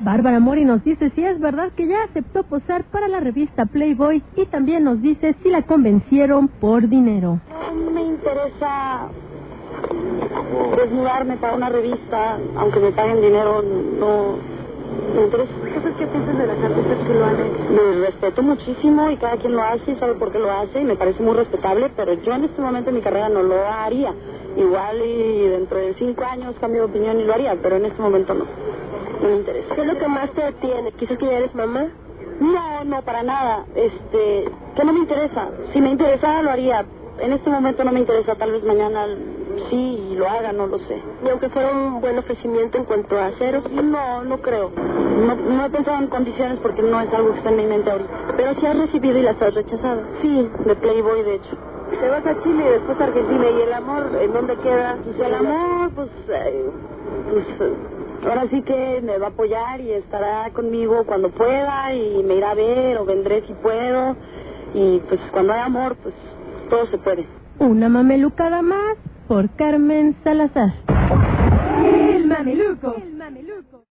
Bárbara Mori nos dice si es verdad que ya aceptó posar para la revista Playboy y también nos dice si la convencieron por dinero. No me interesa desnudarme para una revista, aunque me paguen dinero, no me interesa. Entonces, ¿qué piensas de las artistas que lo han hecho? Me respeto muchísimo y cada quien lo hace y sabe por qué lo hace y me parece muy respetable, pero yo en este momento de mi carrera no lo haría. Igual y dentro de 5 años cambio de opinión y lo haría, pero en este momento no me interesa. ¿Qué es lo que más te detiene? ¿Quizás que ya eres mamá? No, para nada. Que no me interesa. Si me interesara lo haría. En este momento no me interesa, tal vez mañana sí lo haga, no lo sé. Y aunque fuera un buen ofrecimiento en cuanto a ceros, no creo. No he pensado en condiciones porque no es algo que está en mi mente ahorita. pero si has recibido y las has rechazado. Sí, de Playboy de hecho. Te vas a Chile y después a Argentina, ¿y el amor en dónde queda? Pues el amor, ahora sí que me va a apoyar y estará conmigo cuando pueda y me irá a ver o vendré si puedo. Y pues cuando hay amor, pues todo se puede. Una mamelucada más por Carmen Salazar. El Mameluco.